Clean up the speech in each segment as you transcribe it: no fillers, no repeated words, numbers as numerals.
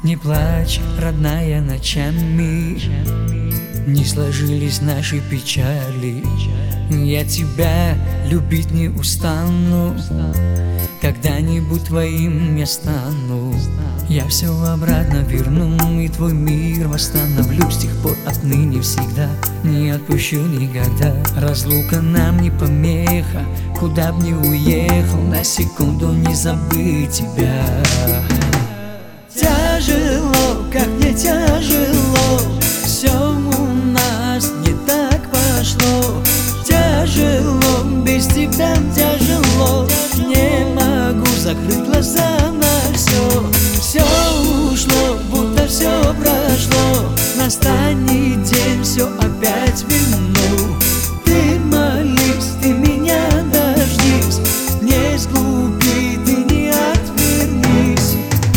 Не плачь, родная, ночами, не сложились наши печали. Я тебя любить не устану, когда-нибудь твоим я стану. Я все обратно верну и твой мир восстановлю. С тех пор отныне всегда не отпущу никогда. Разлука нам не помеха, куда б ни уехал, на секунду не забыть тебя. Тяжело, как мне тяжело, все у нас не так пошло. Тяжело, без тебя тяжело, не могу закрыть глаза на все. Все ушло, будто все прошло, настанет день, все опять верну. Ты молись, ты меня дождись, не сглупи, ты не отвернись.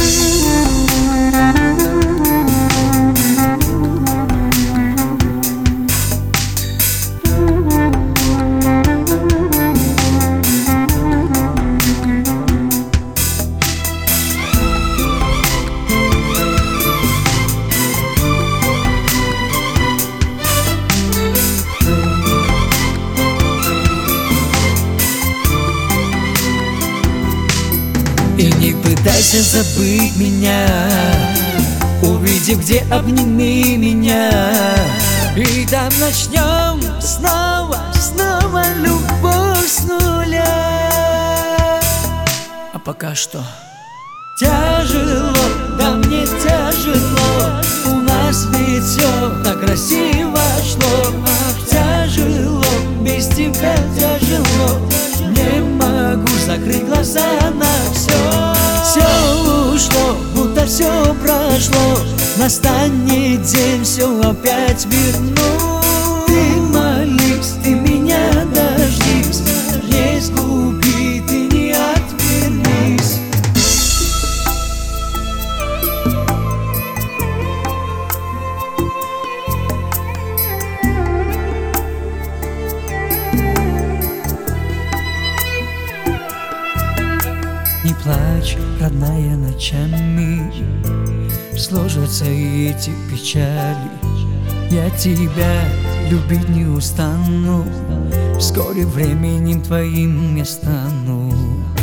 И не пытайся забыть меня, увидев, где обними меня, и там начнем снова любовь с нуля. А пока что тяжело, да мне тяжело, у нас ведь все так красиво шло. Ах, тяжело, без тебя тяжело, не могу закрыть глаза на все. Все ушло, будто все прошло, настанет день, все опять верну. Ты молись, ты меня дождись, не сгуби, ты не отвернись. Не плачь, родная, ночами, сложатся эти печали. Я тебя любить не устану, вскоре временем твоим я стану.